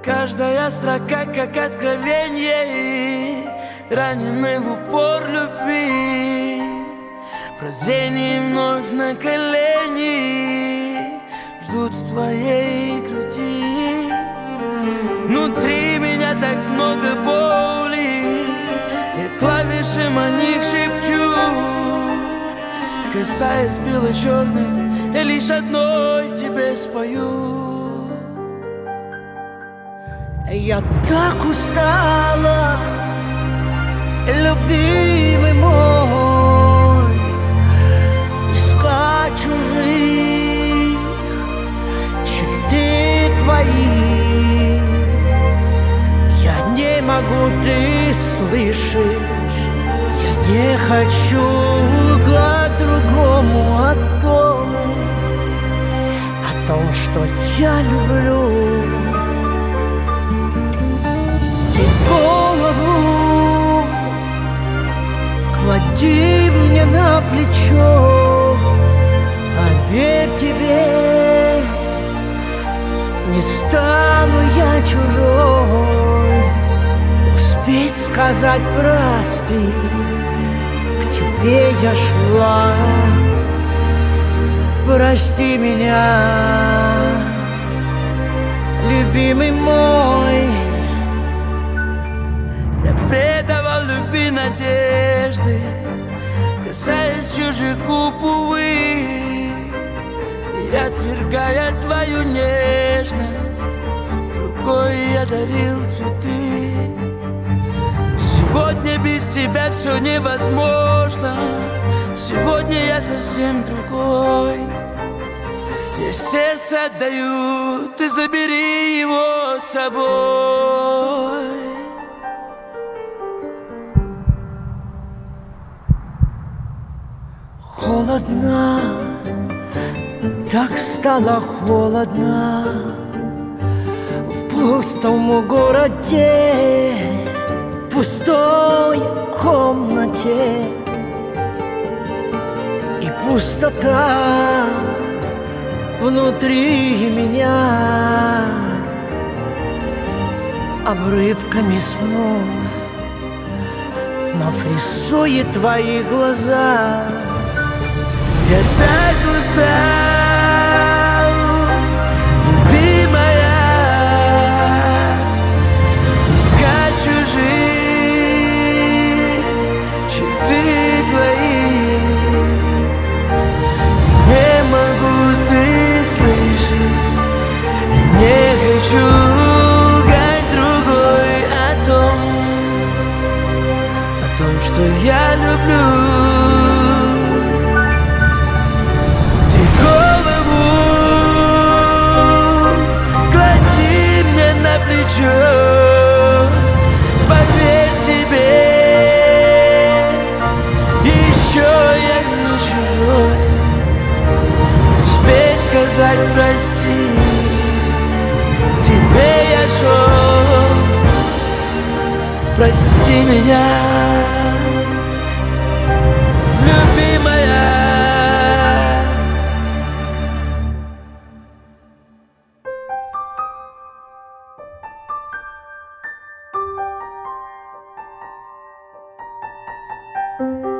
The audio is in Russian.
Каждая строка как откровение, раненый в упор любви. Прозрение вновь на колени ждут в твоей груди. Внутри меня так много боли, я клавиши о них шепчу. Касаясь бело-черных, я лишь одной тебе спою. Я так устала, любимый мой, искать чужих черты твои. Я не могу, ты слышишь, я не хочу лгать другому о том, что я люблю. Голову клади мне на плечо, поверь тебе, не стану я чужой. Успеть сказать прости, к тебе я шла, прости меня, любимый мой. Предавал любви надежды, касаясь чужих губ, увы. И отвергая твою нежность, другой я дарил цветы. Сегодня без тебя все невозможно, сегодня я совсем другой. Я сердце отдаю, ты забери его с собой. Холодно, так стало холодно в пустом городе, пустой комнате. И пустота внутри меня обрывками снов вновь рисует твои глаза. Я так устал, любимая, искать чужие черты твои. Не могу, ты слышишь, не хочу лгать другой о том, что я люблю. Поверь тебе, еще я не чужой. Успей сказать прости, тебе я шел. Прости меня, любимая. Thank you.